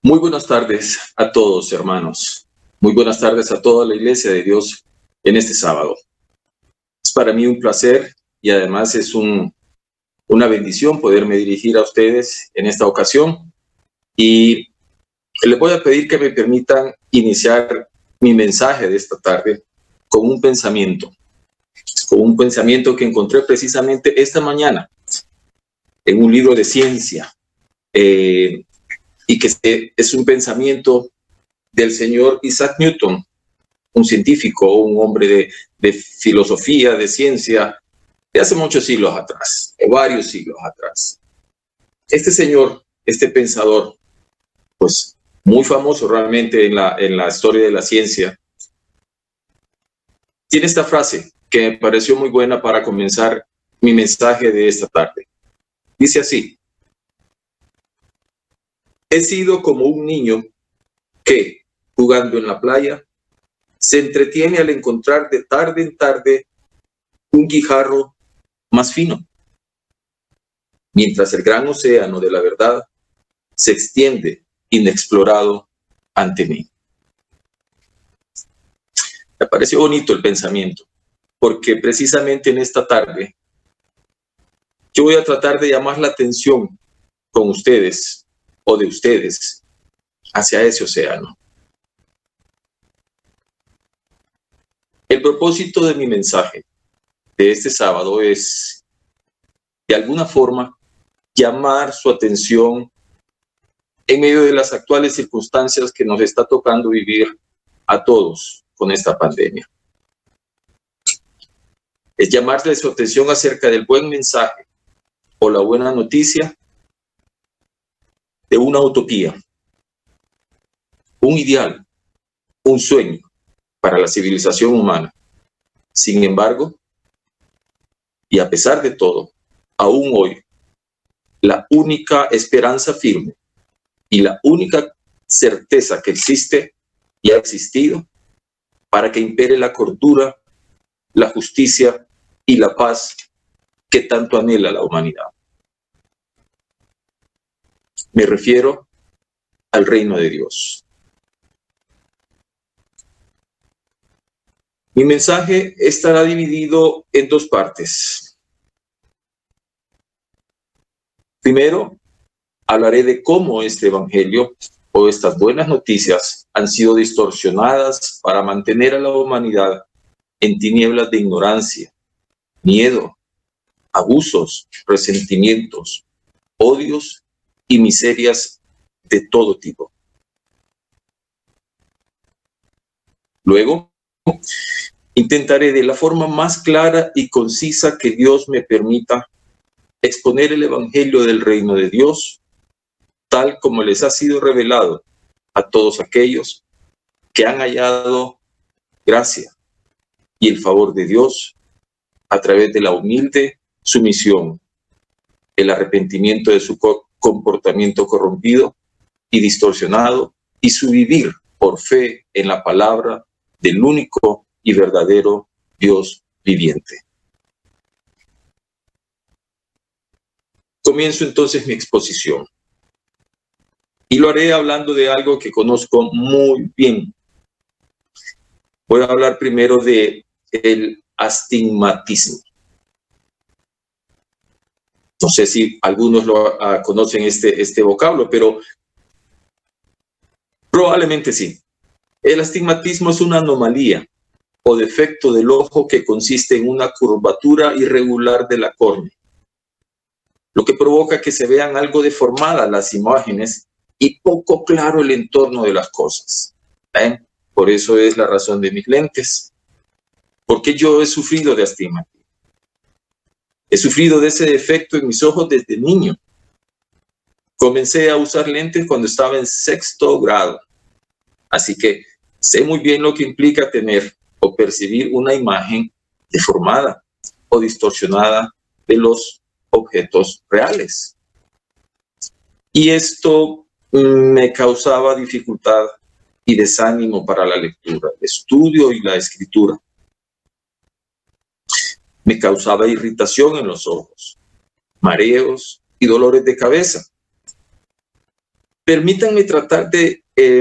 Muy buenas tardes a todos, hermanos. Muy buenas tardes a toda la Iglesia de Dios en este sábado. Es para mí un placer y además es una bendición poderme dirigir a ustedes en esta ocasión. Y les voy a pedir que me permitan iniciar mi mensaje de esta tarde con un pensamiento que encontré precisamente esta mañana en un libro de ciencia. Y que es un pensamiento del señor Isaac Newton, un científico, un hombre de filosofía, de ciencia, de hace muchos siglos atrás, de varios siglos atrás. Este señor, este pensador, pues muy famoso realmente en la historia de la ciencia, tiene esta frase que me pareció muy buena para comenzar mi mensaje de esta tarde. Dice así: he sido como un niño que, jugando en la playa, se entretiene al encontrar de tarde en tarde un guijarro más fino, mientras el gran océano de la verdad se extiende inexplorado ante mí. Me pareció bonito el pensamiento, porque precisamente en esta tarde yo voy a tratar de llamar la atención con ustedes o de ustedes hacia ese océano. El propósito de mi mensaje de este sábado es, de alguna forma, llamar su atención en medio de las actuales circunstancias que nos está tocando vivir a todos con esta pandemia. Es llamarle su atención acerca del buen mensaje o la buena noticia de una utopía, un ideal, un sueño para la civilización humana. Sin embargo, y a pesar de todo, aún hoy, la única esperanza firme y la única certeza que existe y ha existido para que impere la cordura, la justicia y la paz que tanto anhela la humanidad. Me refiero al reino de Dios. Mi mensaje estará dividido en dos partes. Primero, hablaré de cómo este evangelio o estas buenas noticias han sido distorsionadas para mantener a la humanidad en tinieblas de ignorancia, miedo, abusos, resentimientos, odios y miserias de todo tipo. Luego, intentaré de la forma más clara y concisa que Dios me permita exponer el evangelio del reino de Dios tal como les ha sido revelado a todos aquellos que han hallado gracia y el favor de Dios a través de la humilde sumisión, el arrepentimiento de su comportamiento corrompido y distorsionado y su vivir por fe en la palabra del único y verdadero Dios viviente. Comienzo entonces mi exposición. Y lo haré hablando de algo que conozco muy bien. Voy a hablar primero de el astigmatismo. No sé si algunos conocen este vocablo, pero probablemente sí. El astigmatismo es una anomalía o defecto del ojo que consiste en una curvatura irregular de la córnea, lo que provoca que se vean algo deformadas las imágenes y poco claro el entorno de las cosas. Por eso es la razón de mis lentes. Porque yo he sufrido de astigmatismo. He sufrido de ese defecto en mis ojos desde niño. Comencé a usar lentes cuando estaba en 6º grado. Así que sé muy bien lo que implica tener o percibir una imagen deformada o distorsionada de los objetos reales. Y esto me causaba dificultad y desánimo para la lectura, el estudio y la escritura. Me causaba irritación en los ojos, mareos y dolores de cabeza. Permítanme tratar de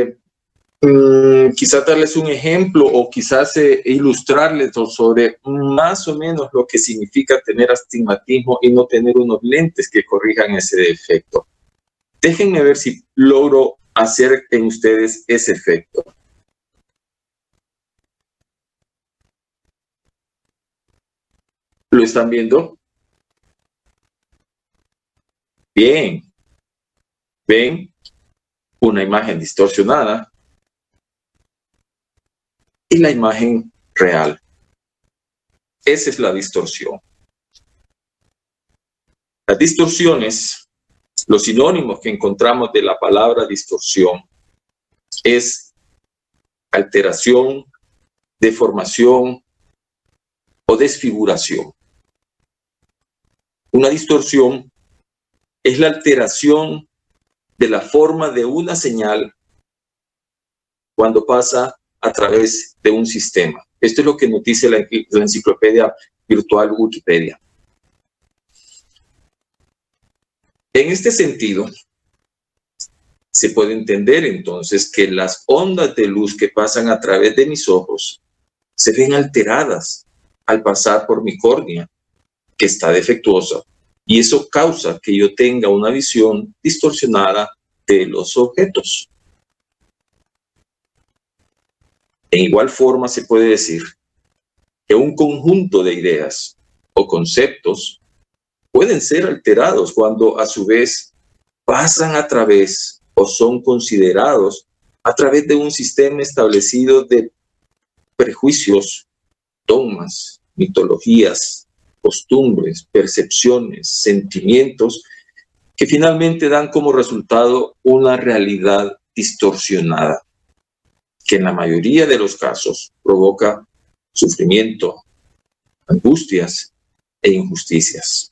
quizás darles un ejemplo o quizás ilustrarles sobre más o menos lo que significa tener astigmatismo y no tener unos lentes que corrijan ese defecto. Déjenme ver si logro hacer en ustedes ese efecto. ¿Lo están viendo? Bien. ¿Ven? Una imagen distorsionada y la imagen real. Esa es la distorsión. Las distorsiones, los sinónimos que encontramos de la palabra distorsión es alteración, deformación o desfiguración. Una distorsión es la alteración de la forma de una señal cuando pasa a través de un sistema. Esto es lo que nos dice la enciclopedia virtual Wikipedia. En este sentido, se puede entender entonces que las ondas de luz que pasan a través de mis ojos se ven alteradas al pasar por mi córnea, que está defectuosa, y eso causa que yo tenga una visión distorsionada de los objetos. En igual forma se puede decir que un conjunto de ideas o conceptos pueden ser alterados cuando a su vez pasan a través o son considerados a través de un sistema establecido de prejuicios, dogmas, mitologías, costumbres, percepciones, sentimientos que finalmente dan como resultado una realidad distorsionada, que en la mayoría de los casos provoca sufrimiento, angustias e injusticias.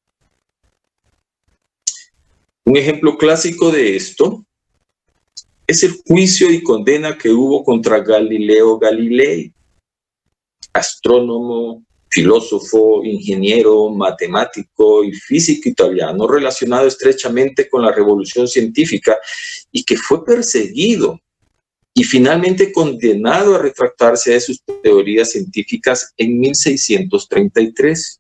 Un ejemplo clásico de esto es el juicio y condena que hubo contra Galileo Galilei, astrónomo, filósofo, ingeniero, matemático y físico italiano relacionado estrechamente con la revolución científica y que fue perseguido y finalmente condenado a retractarse de sus teorías científicas en 1633.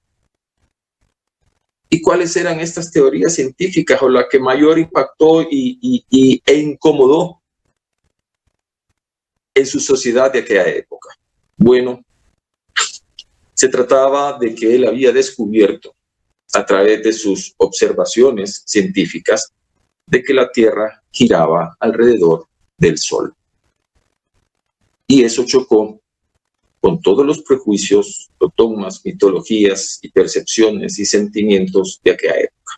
¿Y cuáles eran estas teorías científicas o la que mayor impactó e incomodó en su sociedad de aquella época? Bueno, se trataba de que él había descubierto a través de sus observaciones científicas de que la Tierra giraba alrededor del Sol. Y eso chocó con todos los prejuicios, dogmas, mitologías y percepciones y sentimientos de aquella época.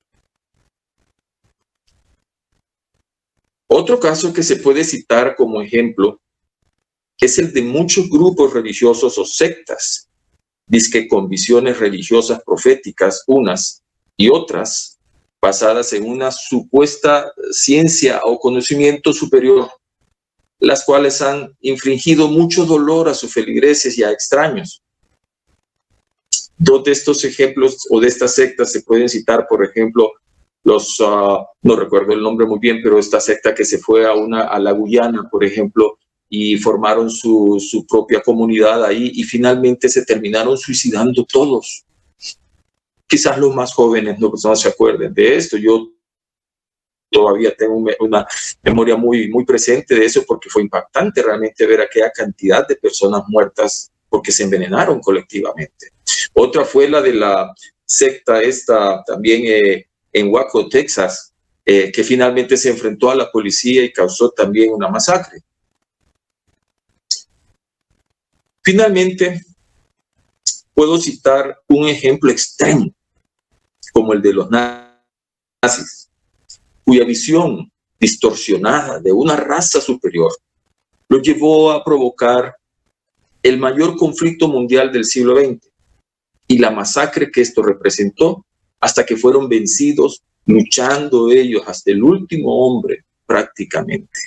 Otro caso que se puede citar como ejemplo es el de muchos grupos religiosos o sectas, dizque con visiones religiosas proféticas unas y otras, basadas en una supuesta ciencia o conocimiento superior, las cuales han infligido mucho dolor a sus feligreses y a extraños. Dos de estos ejemplos o de estas sectas se pueden citar, por ejemplo, no recuerdo el nombre muy bien, pero esta secta que se fue a la Guyana, por ejemplo, y formaron su propia comunidad ahí y finalmente se terminaron suicidando todos. Quizás los más jóvenes no se acuerden de esto. Yo todavía tengo una memoria muy presente de eso porque fue impactante realmente ver aquella cantidad de personas muertas porque se envenenaron colectivamente. Otra fue la de la secta esta también en Waco, Texas, que finalmente se enfrentó a la policía y causó también una masacre. Finalmente, puedo citar un ejemplo extremo, como el de los nazis, cuya visión distorsionada de una raza superior lo llevó a provocar el mayor conflicto mundial del siglo XX y la masacre que esto representó hasta que fueron vencidos, luchando ellos hasta el último hombre prácticamente.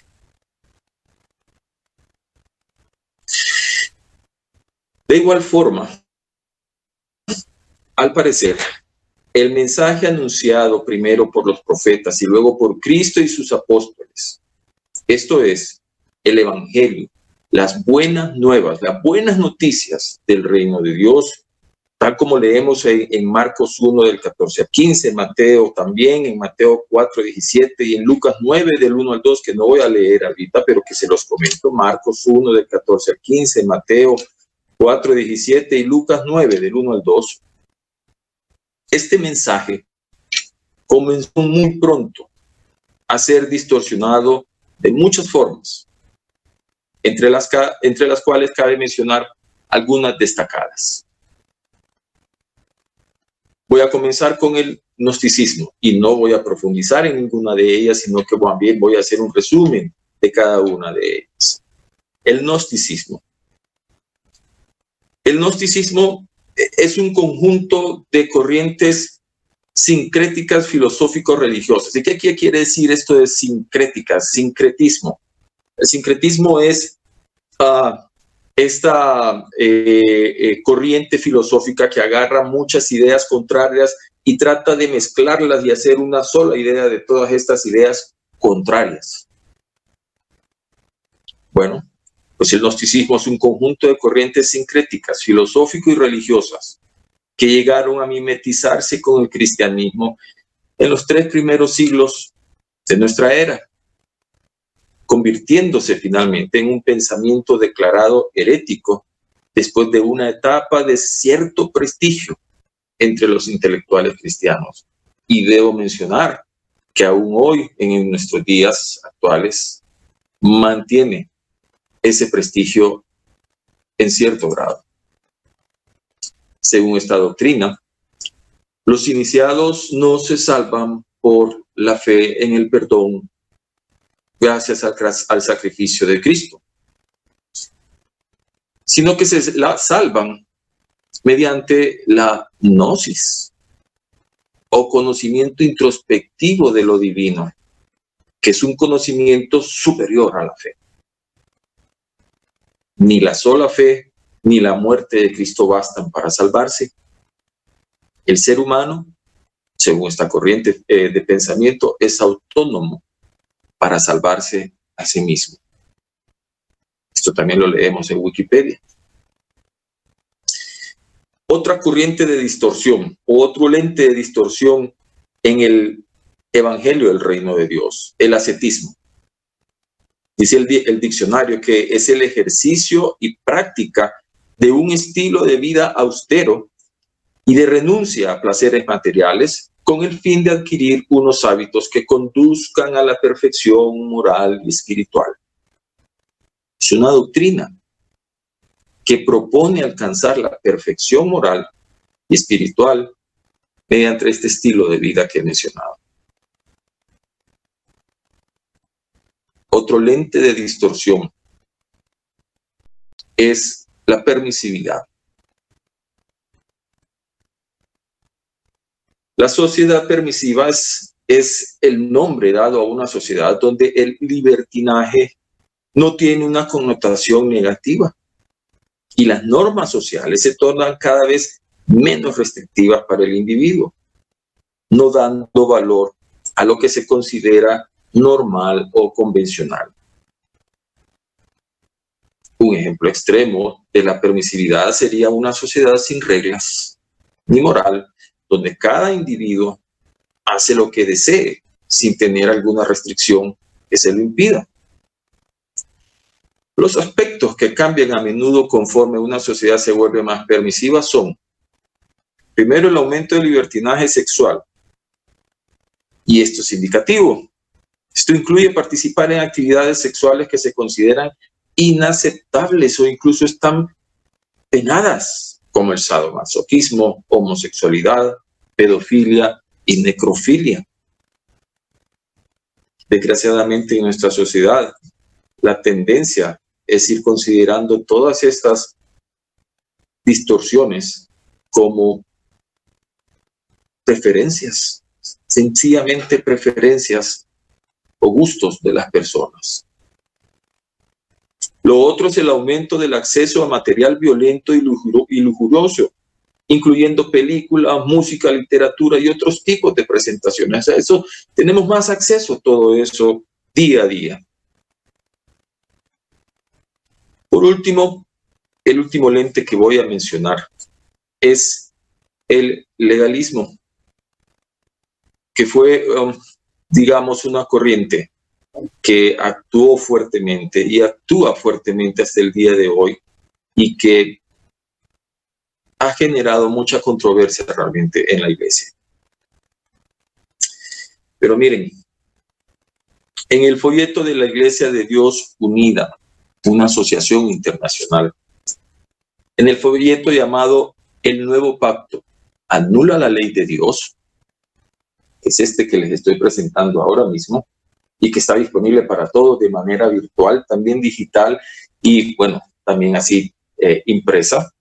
De igual forma, al parecer, el mensaje anunciado primero por los profetas y luego por Cristo y sus apóstoles. Esto es el Evangelio, las buenas nuevas, las buenas noticias del reino de Dios, tal como leemos en Marcos 1 del 14 al 15, Mateo también, en Mateo 4, 17 y en Lucas 9 del 1 al 2, que no voy a leer ahorita, pero que se los comento. Marcos 1 del 14 al 15, Mateo 4, 17 y Lucas 9 del 1 al 2. Este mensaje comenzó muy pronto a ser distorsionado de muchas formas, entre las cuales cabe mencionar algunas destacadas. Voy a comenzar con el gnosticismo y no voy a profundizar en ninguna de ellas, sino que también voy a hacer un resumen de cada una de ellas. El gnosticismo. El gnosticismo es un conjunto de corrientes sincréticas filosófico-religiosas. ¿Y qué quiere decir esto de sincréticas? Sincretismo. El sincretismo es esta corriente filosófica que agarra muchas ideas contrarias y trata de mezclarlas y hacer una sola idea de todas estas ideas contrarias. Bueno, pues el gnosticismo es un conjunto de corrientes sincréticas, filosófico y religiosas, que llegaron a mimetizarse con el cristianismo en los 3 primeros siglos de nuestra era, convirtiéndose finalmente en un pensamiento declarado herético después de una etapa de cierto prestigio entre los intelectuales cristianos. Y debo mencionar que aún hoy, en nuestros días actuales, mantiene ese prestigio en cierto grado. Según esta doctrina, los iniciados no se salvan por la fe en el perdón gracias al sacrificio de Cristo, sino que se salvan mediante la gnosis o conocimiento introspectivo de lo divino, que es un conocimiento superior a la fe. Ni la sola fe ni la muerte de Cristo bastan para salvarse. El ser humano, según esta corriente de pensamiento, es autónomo para salvarse a sí mismo. Esto también lo leemos en Wikipedia. Otra corriente de distorsión, o otro lente de distorsión en el Evangelio del Reino de Dios, el ascetismo. Dice el diccionario que es el ejercicio y práctica de un estilo de vida austero y de renuncia a placeres materiales con el fin de adquirir unos hábitos que conduzcan a la perfección moral y espiritual. Es una doctrina que propone alcanzar la perfección moral y espiritual mediante este estilo de vida que he mencionado. Otro lente de distorsión es la permisividad. La sociedad permisiva es el nombre dado a una sociedad donde el libertinaje no tiene una connotación negativa y las normas sociales se tornan cada vez menos restrictivas para el individuo, no dando valor a lo que se considera normal o convencional. Un ejemplo extremo de la permisividad sería una sociedad sin reglas ni moral, donde cada individuo hace lo que desee sin tener alguna restricción que se lo impida. Los aspectos que cambian a menudo conforme una sociedad se vuelve más permisiva son, primero, el aumento del libertinaje sexual. Y esto es indicativo. Esto incluye participar en actividades sexuales que se consideran inaceptables o incluso están penadas, como el sadomasoquismo, homosexualidad, pedofilia y necrofilia. Desgraciadamente en nuestra sociedad, la tendencia es ir considerando todas estas distorsiones como preferencias, sencillamente preferencias o gustos de las personas. Lo otro es el aumento del acceso a material violento y lujurioso incluyendo películas, música, literatura y otros tipos de presentaciones. A eso tenemos más acceso a todo eso día a día. Por último, el último lente que voy a mencionar es el legalismo, que fue, digamos, una corriente que actuó fuertemente y actúa fuertemente hasta el día de hoy y que ha generado mucha controversia realmente en la iglesia. Pero miren, en el folleto de la Iglesia de Dios Unida, una asociación internacional, en el folleto llamado El Nuevo Pacto, anula la ley de Dios, es este que les estoy presentando ahora mismo, y que está disponible para todos de manera virtual, también digital y, bueno, también así impresa.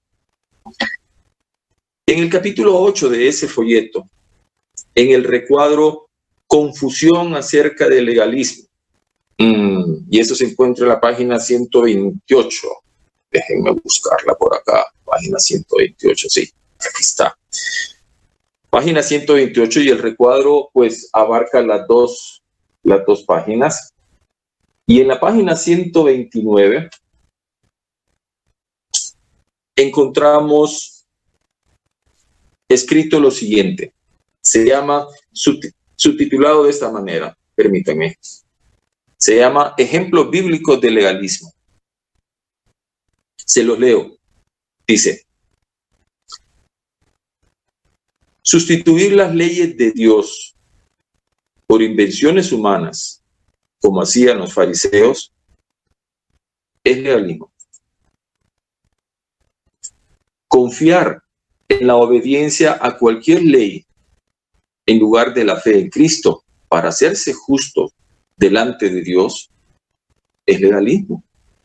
En el capítulo 8 de ese folleto, en el recuadro Confusión acerca del legalismo, y eso se encuentra en la página 128. Déjenme buscarla por acá, página 128, sí, aquí está. Página 128 y el recuadro pues abarca las dos páginas. Y en la página 129 encontramos escrito lo siguiente. Se llama, subtitulado de esta manera, permítanme. Se llama Ejemplos Bíblicos de Legalismo. Se los leo. Dice: sustituir las leyes de Dios por invenciones humanas, como hacían los fariseos, es legalismo. Confiar en la obediencia a cualquier ley en lugar de la fe en Cristo para hacerse justo delante de Dios es legalismo.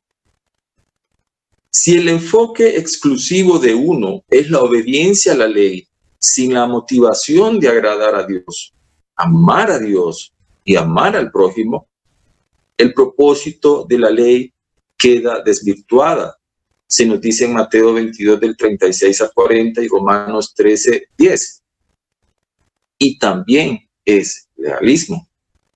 Si el enfoque exclusivo de uno es la obediencia a la ley sin la motivación de agradar a Dios, amar a Dios y amar al prójimo, el propósito de la ley queda desvirtuada. Se nos dice en Mateo 22 del 36 al 40 y Romanos 13, 10. Y también es legalismo.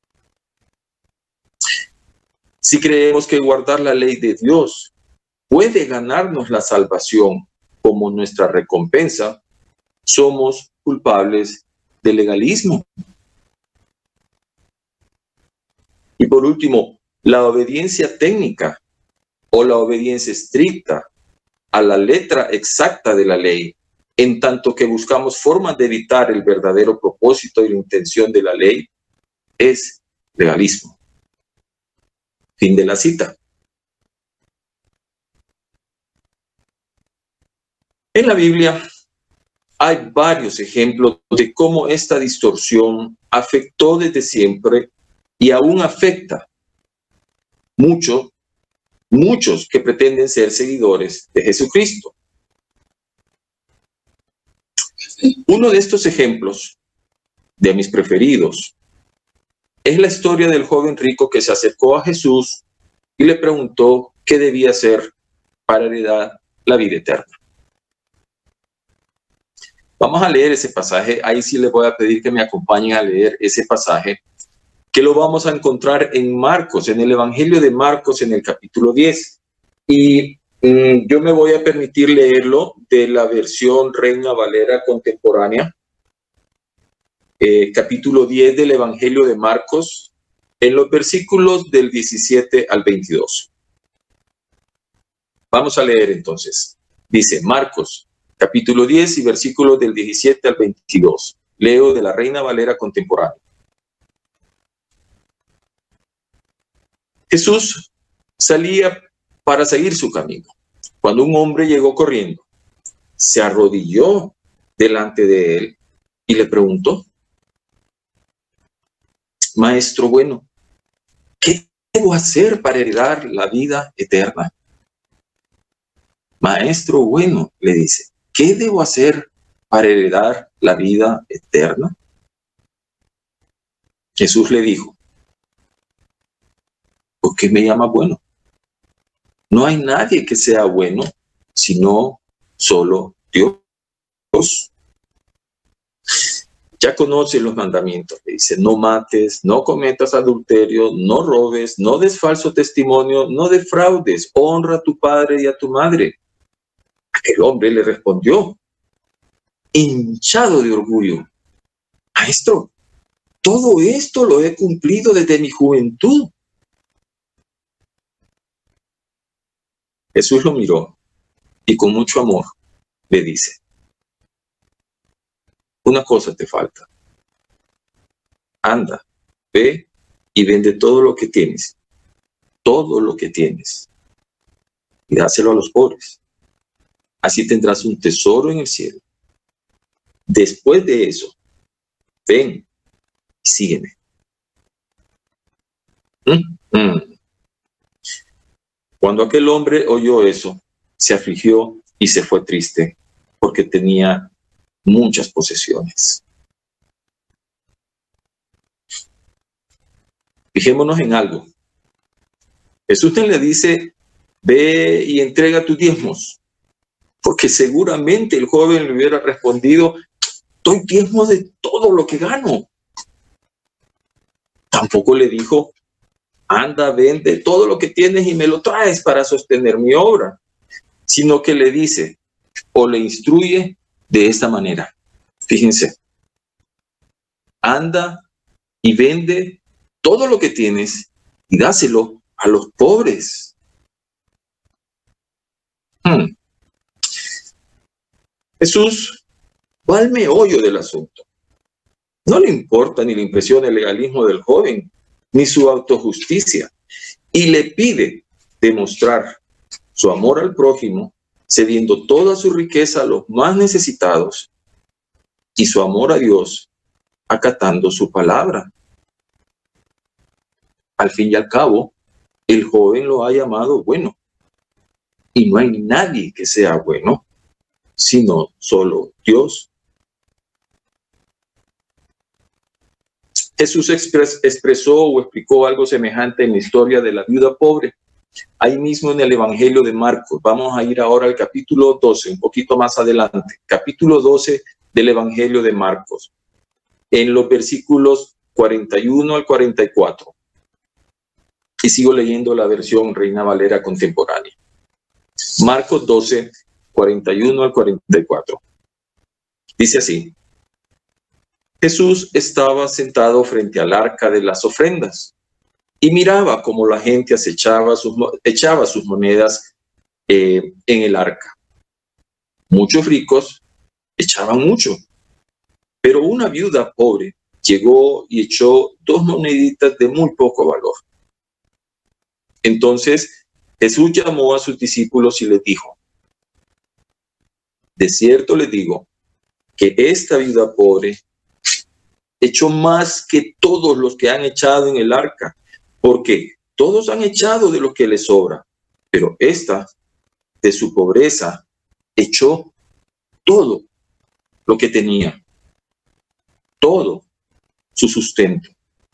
Si creemos que guardar la ley de Dios puede ganarnos la salvación como nuestra recompensa, somos culpables de legalismo. Y por último, la obediencia técnica o la obediencia estricta a la letra exacta de la ley, en tanto que buscamos formas de evitar el verdadero propósito y la intención de la ley, es legalismo. Fin de la cita. En la Biblia hay varios ejemplos de cómo esta distorsión afectó desde siempre y aún afecta muchos que pretenden ser seguidores de Jesucristo. Uno de estos ejemplos, de mis preferidos, es la historia del joven rico que se acercó a Jesús y le preguntó qué debía hacer para heredar la vida eterna. Vamos a leer ese pasaje. Ahí sí les voy a pedir que me acompañen a leer ese pasaje, que lo vamos a encontrar en Marcos, en el Evangelio de Marcos, en el capítulo 10. Y yo me voy a permitir leerlo de la versión Reina Valera contemporánea, capítulo 10 del Evangelio de Marcos, en los versículos del 17 al 22. Vamos a leer entonces. Dice Marcos, capítulo 10 y versículos del 17 al 22. Leo de la Reina Valera contemporánea. Jesús salía para seguir su camino, cuando un hombre llegó corriendo, se arrodilló delante de él y le preguntó: Maestro bueno, ¿qué debo hacer para heredar la vida eterna? Maestro bueno, le dice, ¿qué debo hacer para heredar la vida eterna? Jesús le dijo: ¿por qué me llama bueno? No hay nadie que sea bueno, sino solo Dios. Ya conoce los mandamientos, le dice: no mates, no cometas adulterio, no robes, no des falso testimonio, no defraudes, honra a tu padre y a tu madre. Aquel hombre le respondió, hinchado de orgullo: Maestro, todo esto lo he cumplido desde mi juventud. Jesús lo miró y con mucho amor le dice: una cosa te falta. Anda, ve y vende todo lo que tienes, y dáselo a los pobres. Así tendrás un tesoro en el cielo. Después de eso, ven y sígueme. Cuando aquel hombre oyó eso, se afligió y se fue triste, porque tenía muchas posesiones. Fijémonos en algo. Jesús le dice: ve y entrega tus diezmos, porque seguramente el joven le hubiera respondido: doy diezmos de todo lo que gano. Tampoco le dijo: anda, vende todo lo que tienes y me lo traes para sostener mi obra, sino que le dice, o le instruye de esta manera. Fíjense: anda y vende todo lo que tienes y dáselo a los pobres. Jesús va al meollo del asunto. No le importa ni le impresiona el legalismo del joven, ni su autojusticia, y le pide demostrar su amor al prójimo, cediendo toda su riqueza a los más necesitados, y su amor a Dios, acatando su palabra. Al fin y al cabo, el joven lo ha llamado bueno, y no hay nadie que sea bueno, sino solo Dios. Jesús expresó o explicó algo semejante en la historia de la viuda pobre, ahí mismo en el Evangelio de Marcos. Vamos a ir ahora al capítulo 12, un poquito más adelante. Capítulo 12 del Evangelio de Marcos, en los versículos 41 al 44. Y sigo leyendo la versión Reina Valera contemporánea. Marcos 12, 41 al 44. Dice así: Jesús estaba sentado frente al arca de las ofrendas y miraba cómo la gente echaba sus monedas en el arca. Muchos ricos echaban mucho, pero una viuda pobre llegó y echó 2 moneditas de muy poco valor. Entonces Jesús llamó a sus discípulos y les dijo: de cierto les digo que esta viuda pobre echó más que todos los que han echado en el arca, porque todos han echado de lo que les sobra, pero esta, de su pobreza, echó todo lo que tenía, todo su sustento.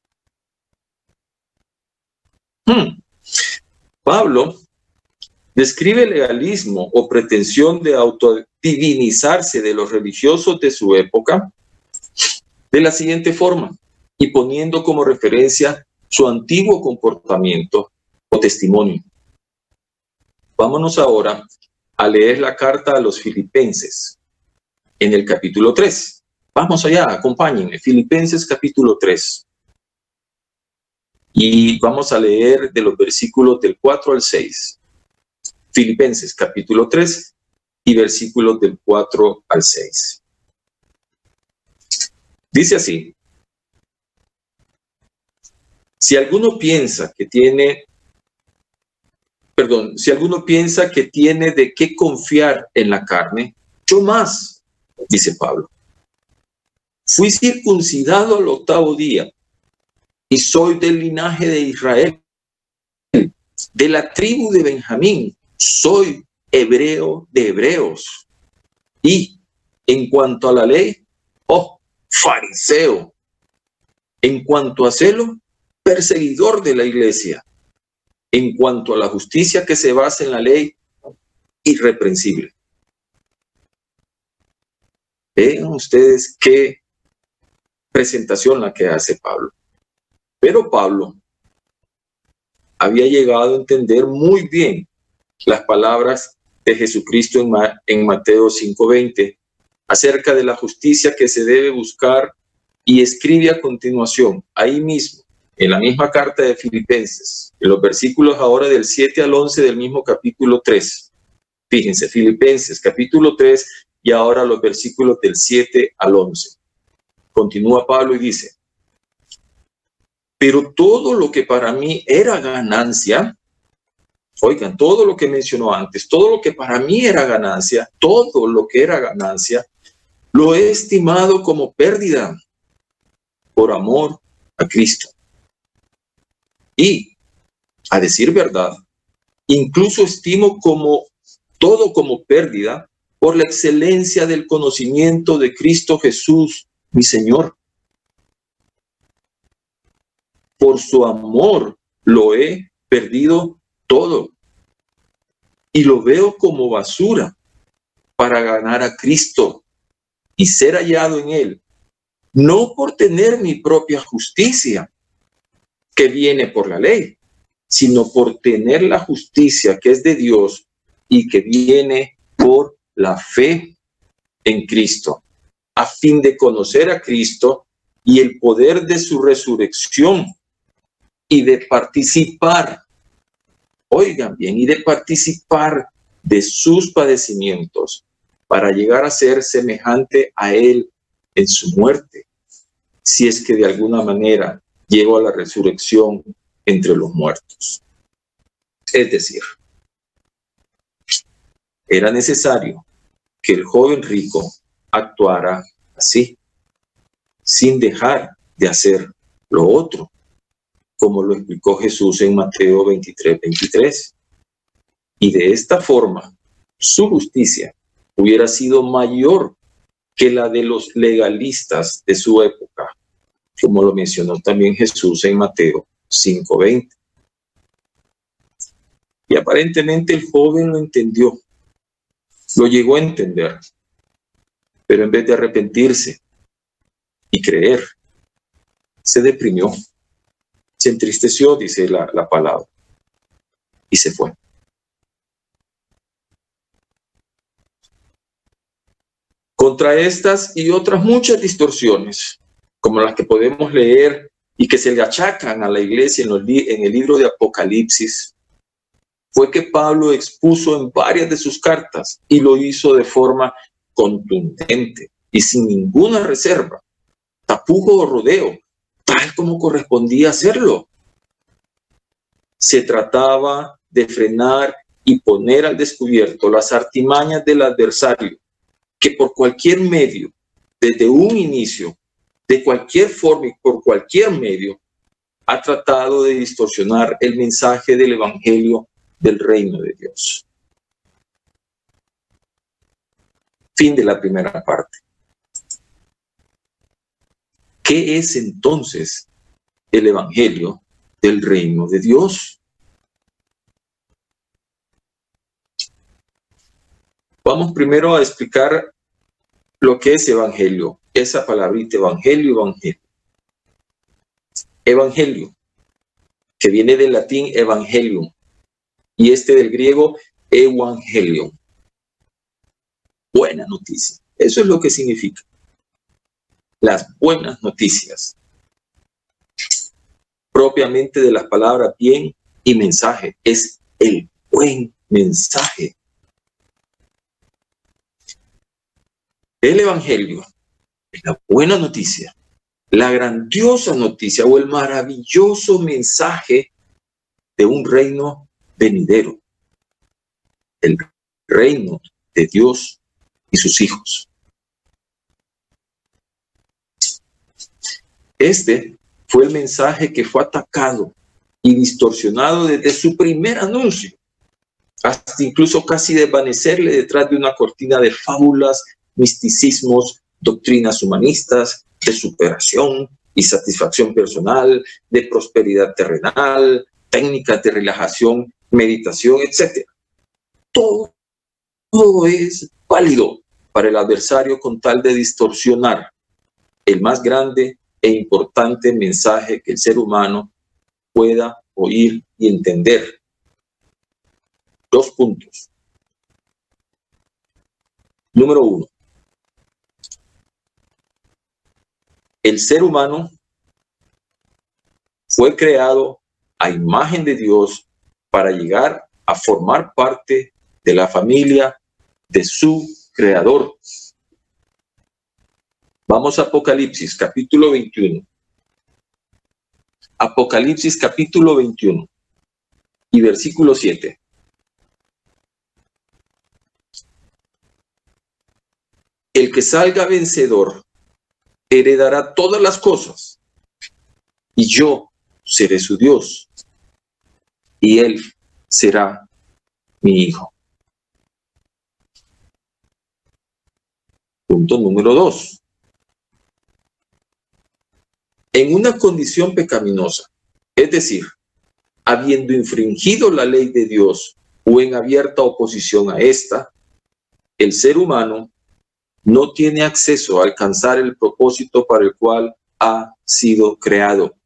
Pablo describe el legalismo o pretensión de autodivinizarse de los religiosos de su época de la siguiente forma, y poniendo como referencia su antiguo comportamiento o testimonio. Vámonos ahora a leer la carta a los Filipenses en el capítulo 3. Vamos allá, acompáñenme. Filipenses capítulo 3. Y vamos a leer de los versículos del 4 al 6. Filipenses capítulo 3 y versículos del 4 al 6. Dice así: si alguno piensa que tiene de qué confiar en la carne, yo más, dice Pablo. Fui circuncidado al 8º día y soy del linaje de Israel, de la tribu de Benjamín, soy hebreo de hebreos. Y en cuanto a la ley, fariseo. En cuanto a celo, perseguidor de la iglesia. En cuanto a la justicia que se basa en la ley, irreprensible. Vean ustedes qué presentación la que hace Pablo. Pero Pablo había llegado a entender muy bien las palabras de Jesucristo en Mateo 5:20 acerca de la justicia que se debe buscar, y escribe a continuación, ahí mismo, en la misma carta de Filipenses, en los versículos ahora del 7 al 11 del mismo capítulo 3. Fíjense, Filipenses capítulo 3 y ahora los versículos del 7 al 11. Continúa Pablo y dice: pero todo lo que para mí era ganancia, oigan, todo lo que mencionó antes, todo lo que para mí era ganancia, todo lo que era ganancia, lo he estimado como pérdida por amor a Cristo. Y, a decir verdad, incluso estimo todo como pérdida por la excelencia del conocimiento de Cristo Jesús, mi Señor. Por su amor lo he perdido todo y lo veo como basura para ganar a Cristo y ser hallado en Él, no por tener mi propia justicia que viene por la ley, sino por tener la justicia que es de Dios y que viene por la fe en Cristo, a fin de conocer a Cristo y el poder de su resurrección y de participar, oigan bien, y de participar de sus padecimientos para llegar a ser semejante a Él en su muerte, si es que de alguna manera llegó a la resurrección entre los muertos. Es decir, era necesario que el joven rico actuara así, sin dejar de hacer lo otro, como lo explicó Jesús en Mateo 23:23. Y de esta forma, su justicia hubiera sido mayor que la de los legalistas de su época, como lo mencionó también Jesús en Mateo 5:20. Y aparentemente el joven lo entendió, lo llegó a entender, pero en vez de arrepentirse y creer, se deprimió, se entristeció, dice la palabra, y se fue. Contra estas y otras muchas distorsiones, como las que podemos leer y que se le achacan a la iglesia en el libro de Apocalipsis, fue que Pablo expuso en varias de sus cartas, y lo hizo de forma contundente y sin ninguna reserva, tapujo o rodeo, tal como correspondía hacerlo. Se trataba de frenar y poner al descubierto las artimañas del adversario, que por cualquier medio, desde un inicio, de cualquier forma y por cualquier medio, ha tratado de distorsionar el mensaje del Evangelio del reino de Dios. Fin de la primera parte. ¿Qué es entonces el Evangelio del reino de Dios? Vamos primero a explicar lo que es evangelio. Esa palabrita, evangelio. Evangelio, que viene del latín evangelium, y del griego evangelion. Buena noticia. Eso es lo que significa. Las buenas noticias. Propiamente de las palabras bien y mensaje. Es el buen mensaje. El evangelio es la buena noticia, la grandiosa noticia o el maravilloso mensaje de un reino venidero, el reino de Dios y sus hijos. Este fue el mensaje que fue atacado y distorsionado desde su primer anuncio, hasta incluso casi desvanecerle detrás de una cortina de fábulas, misticismos, doctrinas humanistas, de superación y satisfacción personal, de prosperidad terrenal, técnicas de relajación, meditación, etc. Todo es válido, para el adversario con tal de distorsionar el más grande e importante mensaje que el ser humano pueda oír y entender. 2 puntos. Número 1. El ser humano fue creado a imagen de Dios para llegar a formar parte de la familia de su Creador. Vamos a Apocalipsis, capítulo 21. Apocalipsis, capítulo 21 y versículo 7. El que salga vencedor heredará todas las cosas, y yo seré su Dios, y él será mi hijo. Punto número 2. En una condición pecaminosa, es decir, habiendo infringido la ley de Dios o en abierta oposición a esta, el ser humano no tiene acceso a alcanzar el propósito para el cual ha sido creado.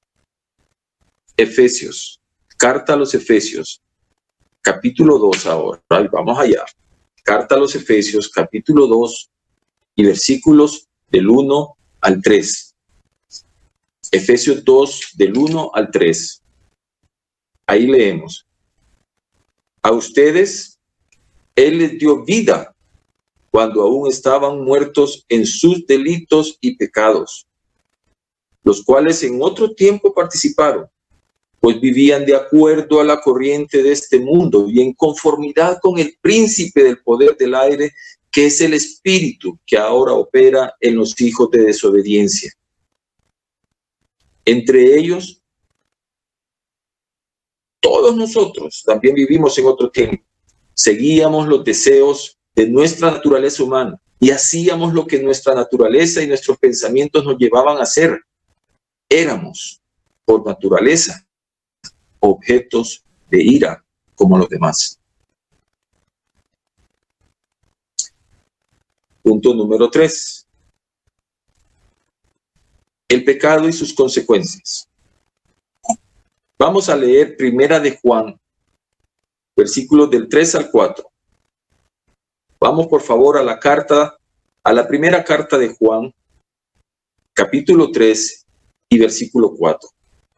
Efesios, carta a los Efesios, capítulo 2 ahora. Vamos allá. Carta a los Efesios, capítulo 2 y versículos del 1 al 3. Efesios 2, del 1 al 3. Ahí leemos. A ustedes, Él les dio vida cuando aún estaban muertos en sus delitos y pecados, los cuales en otro tiempo participaron, pues vivían de acuerdo a la corriente de este mundo y en conformidad con el príncipe del poder del aire, que es el espíritu que ahora opera en los hijos de desobediencia. Entre ellos, todos nosotros también vivimos en otro tiempo. Seguíamos los deseos de nuestra naturaleza humana y hacíamos lo que nuestra naturaleza y nuestros pensamientos nos llevaban a hacer. Éramos, por naturaleza, objetos de ira como los demás. Punto número 3. El pecado y sus consecuencias. Vamos a leer Primera de Juan, versículos del 3 al 4. Vamos por favor a la primera carta de Juan, capítulo 3 y versículo 4.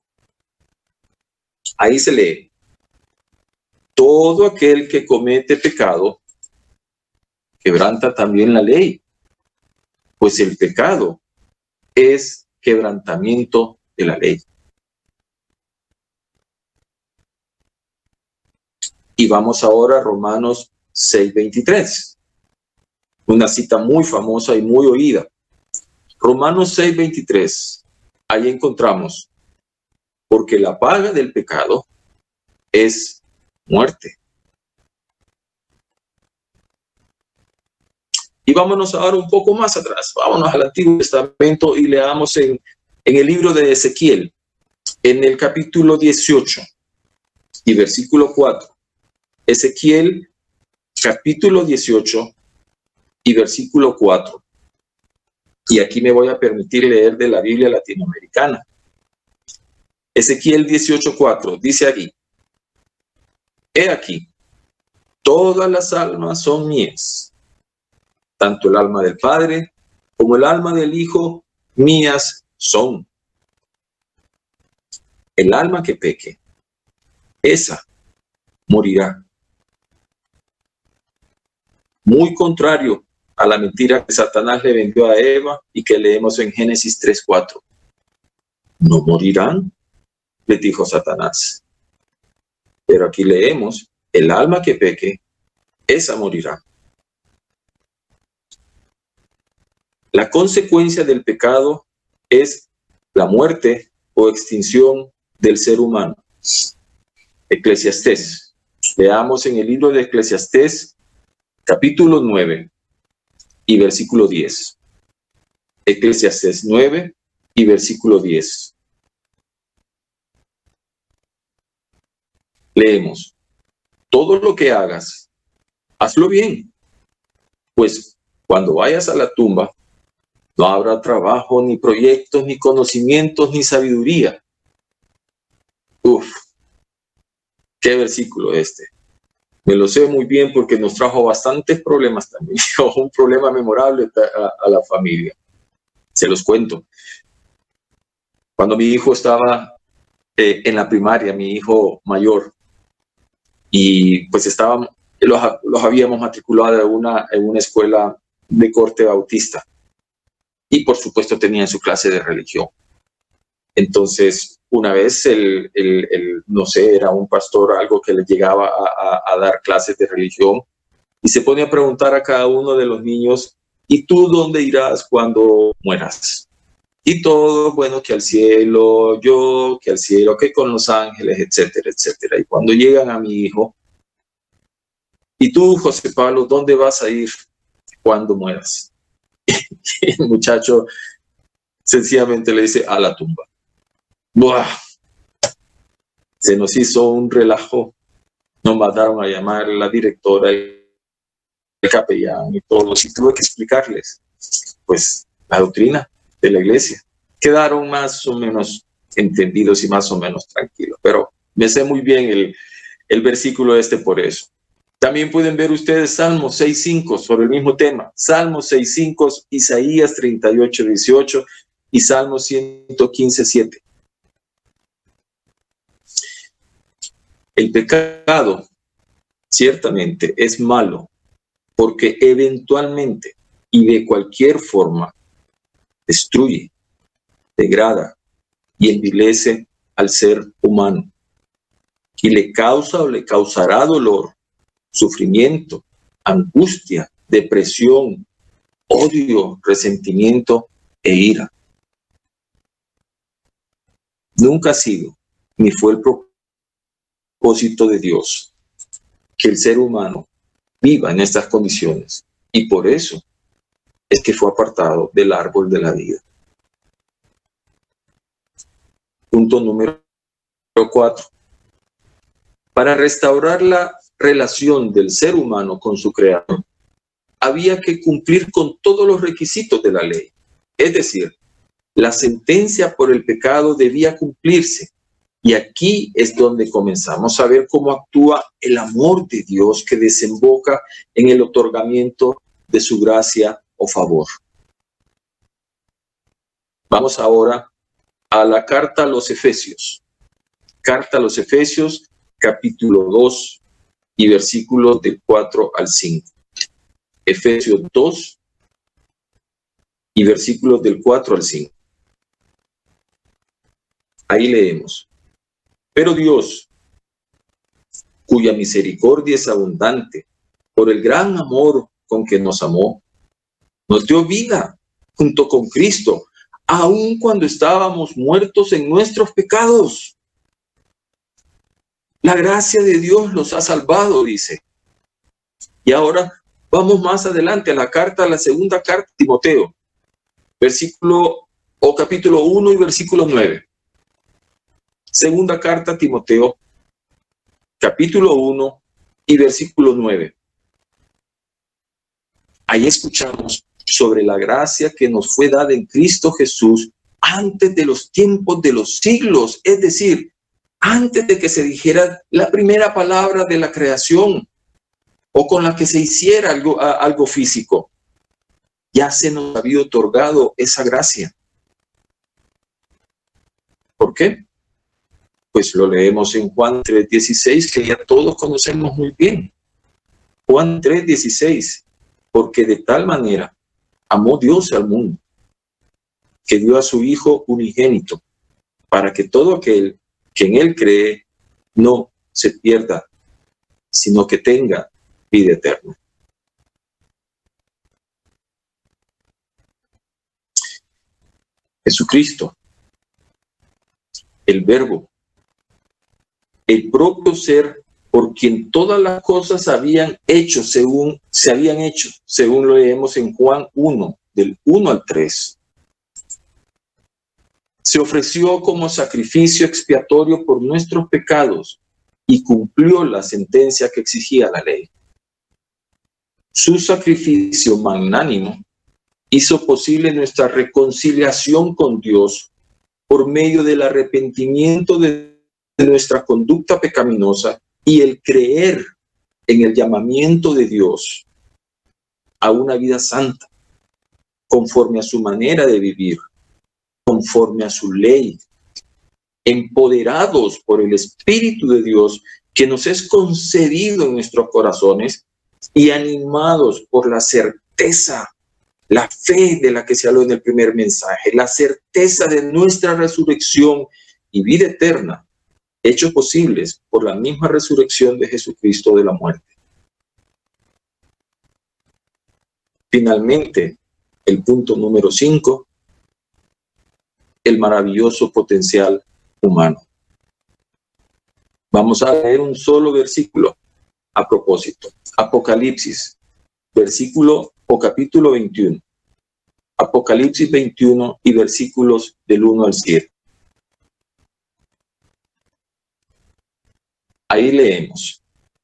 Ahí se lee: todo aquel que comete pecado quebranta también la ley, pues el pecado es quebrantamiento de la ley. Y vamos ahora a Romanos 6:23, una cita muy famosa y muy oída. Romanos 6:23, ahí encontramos: porque la paga del pecado es muerte. Y vámonos ahora un poco más atrás, vámonos al Antiguo Testamento y leamos en el libro de Ezequiel, en el capítulo 18 y versículo 4. Ezequiel, capítulo 18 y versículo 4. Y aquí me voy a permitir leer de la Biblia latinoamericana. Ezequiel 18:4 dice aquí: he aquí, todas las almas son mías, tanto el alma del Padre como el alma del Hijo mías son. El alma que peque, esa morirá. Muy contrario a la mentira que Satanás le vendió a Eva y que leemos en Génesis 3:4. ¿No morirán?, le dijo Satanás. Pero aquí leemos: el alma que peque, esa morirá. La consecuencia del pecado es la muerte o extinción del ser humano. Eclesiastés. Leamos en el libro de Eclesiastés, capítulo 9 y versículo 10. Eclesiastés 9 y versículo 10. Leemos: todo lo que hagas, hazlo bien, pues Cuando vayas a la tumba, no habrá trabajo, ni proyectos, ni conocimientos, ni sabiduría. Uf, qué versículo este. Me lo sé muy bien porque nos trajo bastantes problemas también. Un problema memorable a la familia. Se los cuento. Cuando mi hijo estaba en la primaria, mi hijo mayor, y pues los habíamos matriculado en una escuela de corte bautista. Y por supuesto tenían su clase de religión. Entonces, una vez no sé, era un pastor, algo que le llegaba a dar clases de religión, y se pone a preguntar a cada uno de los niños, ¿y tú dónde irás cuando mueras? Y todo, bueno, que al cielo, yo, que al cielo, que con los ángeles, etcétera, etcétera. Y cuando llegan a mi hijo, ¿y tú, José Pablo, dónde vas a ir cuando mueras? Y el muchacho sencillamente le dice, a la tumba. ¡Buah! Se nos hizo un relajo. Nos mandaron a llamar a la directora, el capellán y todos, y tuve que explicarles, pues, la doctrina de la iglesia. Quedaron más o menos entendidos y más o menos tranquilos, pero me sé muy bien el versículo este por eso. También pueden ver ustedes Salmos 6.5 sobre el mismo tema. Salmos 6.5, Isaías 38.18 y Salmos 115.7. El pecado ciertamente es malo porque eventualmente y de cualquier forma destruye, degrada y envilece al ser humano y le causa o le causará dolor, sufrimiento, angustia, depresión, odio, resentimiento e ira. Nunca ha sido ni fue el propósito de Dios que el ser humano viva en estas condiciones, y por eso es que fue apartado del árbol de la vida. Punto número 4. Para restaurar la relación del ser humano con su creador, había que cumplir con todos los requisitos de la ley. Es decir, la sentencia por el pecado debía cumplirse. Y aquí es donde comenzamos a ver cómo actúa el amor de Dios que desemboca en el otorgamiento de su gracia o favor. Vamos ahora a la carta a los Efesios. Carta a los Efesios, capítulo 2 y versículos del 4 al 5. Efesios 2 y versículos del 4 al 5. Ahí leemos. Pero Dios, cuya misericordia es abundante, por el gran amor con que nos amó, nos dio vida junto con Cristo, aun cuando estábamos muertos en nuestros pecados. La gracia de Dios los ha salvado, dice. Y ahora vamos más adelante a la segunda carta de Timoteo, capítulo 1 y versículo 9. Segunda carta a Timoteo, capítulo 1 y versículo 9. Ahí escuchamos sobre la gracia que nos fue dada en Cristo Jesús antes de los tiempos de los siglos, es decir, antes de que se dijera la primera palabra de la creación o con la que se hiciera algo físico. Ya se nos había otorgado esa gracia. ¿Por qué? Pues lo leemos en Juan 3.16, que ya todos conocemos muy bien. Juan 3.16, porque de tal manera amó Dios al mundo, que dio a su Hijo unigénito, para que todo aquel que en Él cree no se pierda, sino que tenga vida eterna. Jesucristo, el Verbo, el propio ser por quien todas las cosas se habían hecho, según lo leemos en Juan 1, del 1 al 3. Se ofreció como sacrificio expiatorio por nuestros pecados y cumplió la sentencia que exigía la ley. Su sacrificio magnánimo hizo posible nuestra reconciliación con Dios por medio del arrepentimiento de nuestra conducta pecaminosa y el creer en el llamamiento de Dios a una vida santa, conforme a su manera de vivir, conforme a su ley, empoderados por el Espíritu de Dios que nos es concedido en nuestros corazones y animados por la certeza, la fe de la que se habló en el primer mensaje, la certeza de nuestra resurrección y vida eterna, hechos posibles por la misma resurrección de Jesucristo de la muerte. Finalmente, el punto número 5, el maravilloso potencial humano. Vamos a leer un solo versículo a propósito. Apocalipsis, versículo o capítulo 21. Apocalipsis 21 y versículos del 1 al 7. Ahí leemos.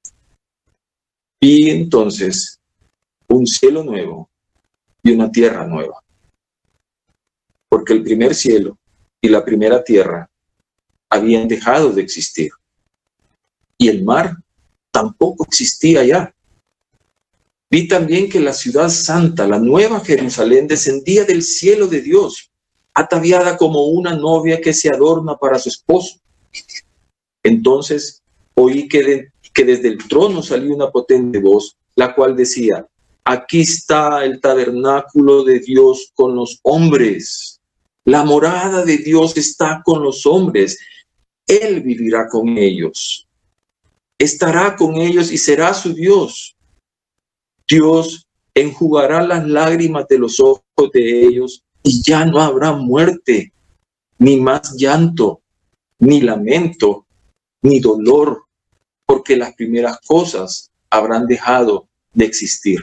Vi entonces un cielo nuevo y una tierra nueva, porque el primer cielo y la primera tierra habían dejado de existir, y el mar tampoco existía ya. Vi también que la ciudad santa, la nueva Jerusalén, descendía del cielo de Dios, ataviada como una novia que se adorna para su esposo. Entonces oí que desde el trono salió una potente voz, la cual decía: aquí está el tabernáculo de Dios con los hombres. La morada de Dios está con los hombres. Él vivirá con ellos. Estará con ellos y será su Dios. Dios enjugará las lágrimas de los ojos de ellos y ya no habrá muerte, ni más llanto, ni lamento, ni dolor, porque las primeras cosas habrán dejado de existir.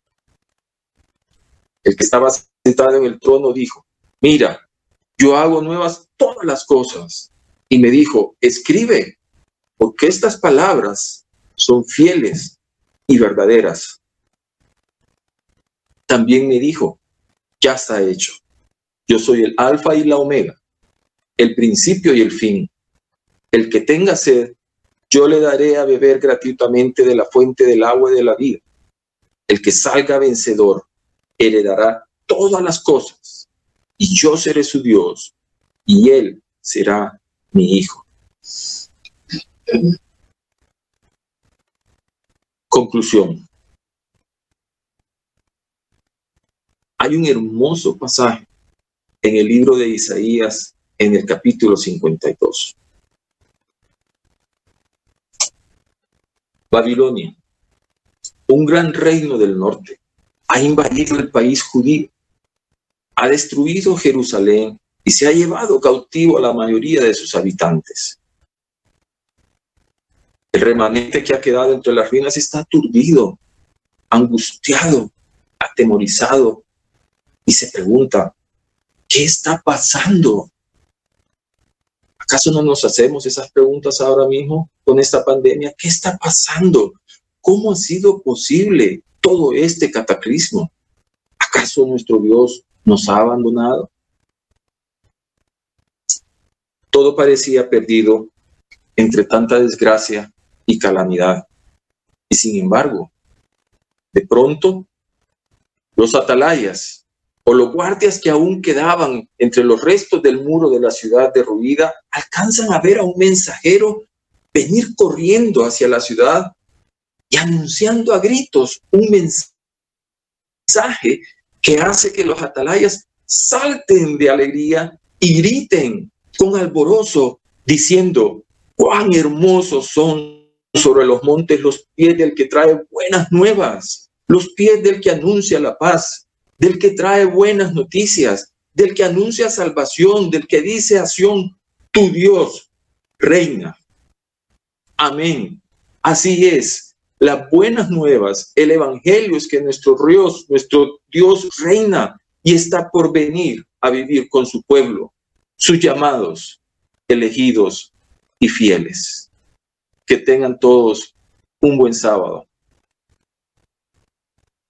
El que estaba sentado en el trono dijo: mira, yo hago nuevas todas las cosas. Y me dijo: escribe, porque estas palabras son fieles y verdaderas. También me dijo: ya está hecho. Yo soy el alfa y la omega, el principio y el fin. El que tenga sed, yo le daré a beber gratuitamente de la fuente del agua de la vida. El que salga vencedor heredará todas las cosas, y yo seré su Dios, y él será mi hijo. Conclusión. Hay un hermoso pasaje en el libro de Isaías, en el capítulo 52. Babilonia, un gran reino del norte, ha invadido el país judío, ha destruido Jerusalén y se ha llevado cautivo a la mayoría de sus habitantes. El remanente que ha quedado entre las ruinas está aturdido, angustiado, atemorizado, y se pregunta: ¿qué está pasando? ¿Acaso no nos hacemos esas preguntas ahora mismo con esta pandemia? ¿Qué está pasando? ¿Cómo ha sido posible todo este cataclismo? ¿Acaso nuestro Dios nos ha abandonado? Todo parecía perdido entre tanta desgracia y calamidad. Y sin embargo, de pronto, los atalayas o los guardias que aún quedaban entre los restos del muro de la ciudad derruida alcanzan a ver a un mensajero venir corriendo hacia la ciudad y anunciando a gritos un mensaje que hace que los atalayas salten de alegría y griten con alborozo, diciendo: cuán hermosos son sobre los montes los pies del que trae buenas nuevas, los pies del que anuncia la paz, del que trae buenas noticias, del que anuncia salvación, del que dice a Sión: tu Dios reina. Amén. Así es. Las buenas nuevas, el evangelio es que nuestro Dios reina y está por venir a vivir con su pueblo, sus llamados, elegidos y fieles. Que tengan todos un buen sábado.